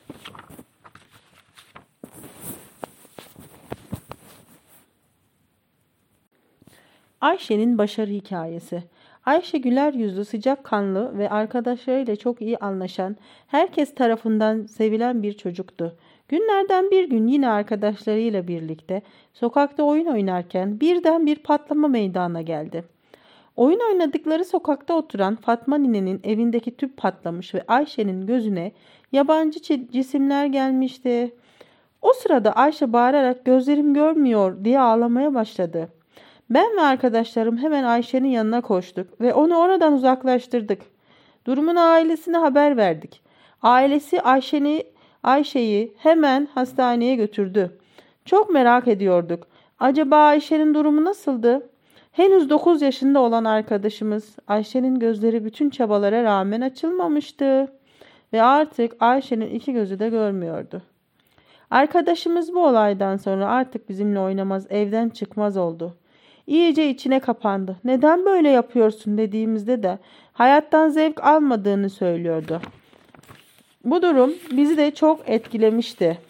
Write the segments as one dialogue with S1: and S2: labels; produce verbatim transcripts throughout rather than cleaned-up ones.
S1: Ayşe'nin başarı hikayesi. Ayşe güler yüzlü, sıcakkanlı ve arkadaşlarıyla çok iyi anlaşan, herkes tarafından sevilen bir çocuktu. Günlerden bir gün yine arkadaşlarıyla birlikte sokakta oyun oynarken birden bir patlama meydana geldi. Oyun oynadıkları sokakta oturan Fatma ninenin evindeki tüp patlamış ve Ayşe'nin gözüne yabancı cisimler gelmişti. O sırada Ayşe bağırarak "Gözlerim görmüyor" diye ağlamaya başladı. Ben ve arkadaşlarım hemen Ayşe'nin yanına koştuk ve onu oradan uzaklaştırdık. Durumun ailesine haber verdik. Ailesi Ayşe'ni, Ayşe'yi hemen hastaneye götürdü. Çok merak ediyorduk. Acaba Ayşe'nin durumu nasıldı? Henüz dokuz yaşında olan arkadaşımız Ayşe'nin gözleri bütün çabalara rağmen açılmamıştı ve artık Ayşe'nin iki gözü de görmüyordu. Arkadaşımız bu olaydan sonra artık bizimle oynamaz, evden çıkmaz oldu. İyice içine kapandı. "Neden böyle yapıyorsun?" dediğimizde de hayattan zevk almadığını söylüyordu. Bu durum bizi de çok etkilemişti.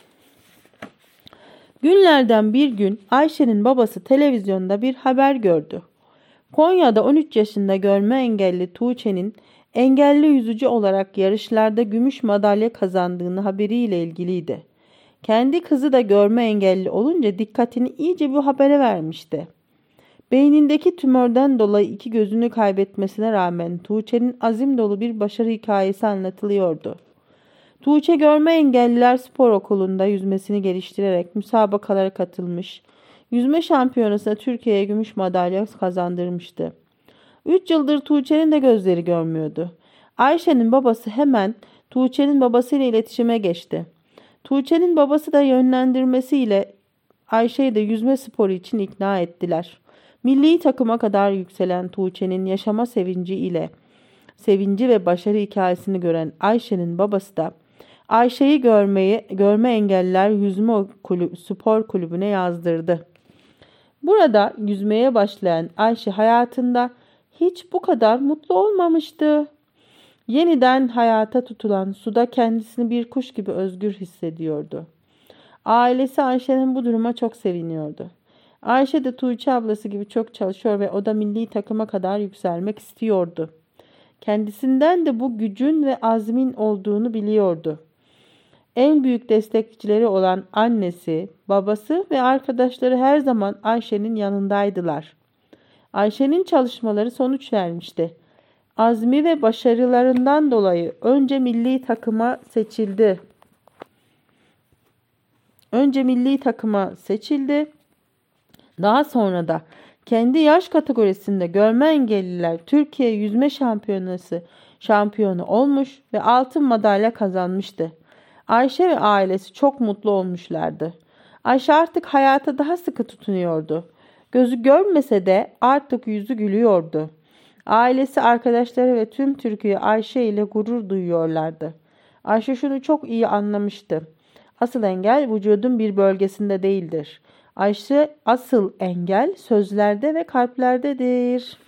S1: Günlerden bir gün Ayşe'nin babası televizyonda bir haber gördü. Konya'da on üç yaşında görme engelli Tuğçe'nin engelli yüzücü olarak yarışlarda gümüş madalya kazandığını haberiyle ilgiliydi. Kendi kızı da görme engelli olunca dikkatini iyice bu habere vermişti. Beynindeki tümörden dolayı iki gözünü kaybetmesine rağmen Tuğçe'nin azim dolu bir başarı hikayesi anlatılıyordu. Tuğçe Görme Engelliler Spor Okulu'nda yüzmesini geliştirerek müsabakalara katılmış, yüzme şampiyonasında Türkiye'ye gümüş madalya kazandırmıştı. Üç yıldır Tuğçe'nin de gözleri görmüyordu. Ayşe'nin babası hemen Tuğçe'nin babasıyla iletişime geçti. Tuğçe'nin babası da yönlendirmesiyle Ayşe'yi de yüzme sporu için ikna ettiler. Milli takıma kadar yükselen Tuğçe'nin yaşama sevinci ile sevinci ve başarı hikayesini gören Ayşe'nin babası da Ayşe'yi görmeyi görme engelliler yüzme kulübü, spor kulübüne yazdırdı. Burada yüzmeye başlayan Ayşe hayatında hiç bu kadar mutlu olmamıştı. Yeniden hayata tutulan suda kendisini bir kuş gibi özgür hissediyordu. Ailesi Ayşe'nin bu duruma çok seviniyordu. Ayşe de Tuğçe ablası gibi çok çalışıyor ve o da milli takıma kadar yükselmek istiyordu. Kendisinden de bu gücün ve azmin olduğunu biliyordu. En büyük destekçileri olan annesi, babası ve arkadaşları her zaman Ayşe'nin yanındaydılar. Ayşe'nin çalışmaları sonuç vermişti. Azmi ve başarılarından dolayı önce milli takıma seçildi. Önce milli takıma seçildi. Daha sonra da kendi yaş kategorisinde görme engelliler Türkiye Yüzme Şampiyonası şampiyonu olmuş ve altın madalya kazanmıştı. Ayşe ve ailesi çok mutlu olmuşlardı. Ayşe artık hayata daha sıkı tutunuyordu. Gözü görmese de artık yüzü gülüyordu. Ailesi, arkadaşları ve tüm Türkiye Ayşe ile gurur duyuyorlardı. Ayşe şunu çok iyi anlamıştı. Asıl engel vücudun bir bölgesinde değildir. Ayşe asıl engel sözlerde ve kalplerdedir.